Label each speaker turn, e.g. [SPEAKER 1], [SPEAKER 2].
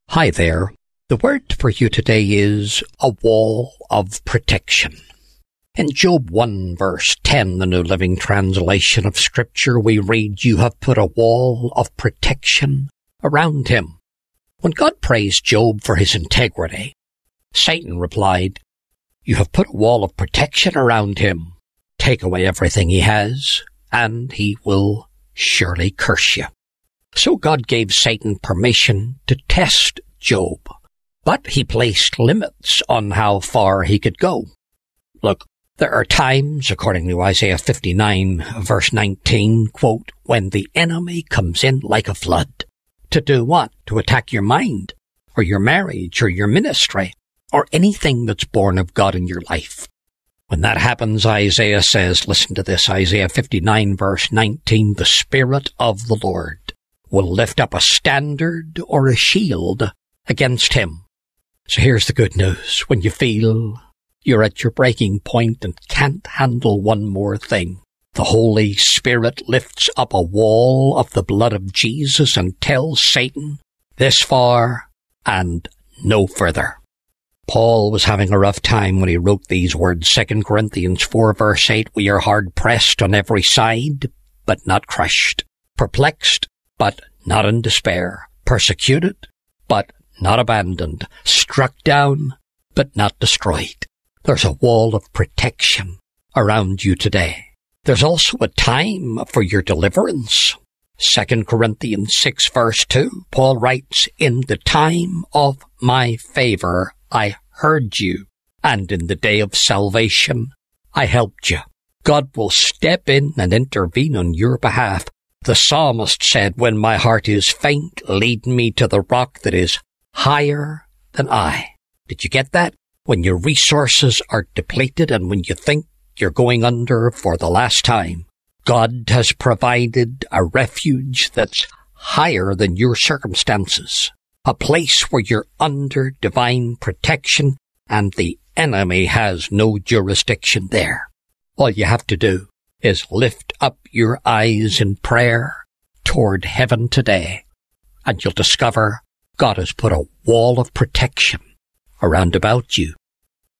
[SPEAKER 1] Hi there. The word for you today is a wall of protection. In Job 1 verse 10, the New Living Translation of Scripture, we read, "You have put a wall of protection around him." When God praised Job for his integrity, Satan replied, "You have put a wall of protection around him. Take away everything he has, and he will surely curse you." So God gave Satan permission to test Job, but he placed limits on how far he could go. Look, there are times, according to Isaiah 59, verse 19, quote, "when the enemy comes in like a flood." To do what? To attack your mind, or your marriage, or your ministry, or anything that's born of God in your life. When that happens, Isaiah says, listen to this, Isaiah 59, verse 19, "The Spirit of the Lord will lift up a standard or a shield against him." So here's the good news. When you feel you're at your breaking point and can't handle one more thing, the Holy Spirit lifts up a wall of the blood of Jesus and tells Satan, this far and no further. Paul was having a rough time when he wrote these words, 2 Corinthians 4 verse 8, "We are hard pressed on every side, but not crushed, perplexed, but not in despair, persecuted, but not abandoned, struck down, but not destroyed." There's a wall of protection around you today. There's also a time for your deliverance. 2 Corinthians 6 verse 2, Paul writes, "In the time of my favor I heard you, and in the day of salvation I helped you." God will step in and intervene on your behalf. The psalmist said, "When my heart is faint, lead me to the rock that is higher than I." Did you get that? When your resources are depleted and when you think you're going under for the last time, God has provided a refuge that's higher than your circumstances, a place where you're under divine protection and the enemy has no jurisdiction there. All you have to do is lift up your eyes in prayer toward heaven today, and you'll discover God has put a wall of protection around about you.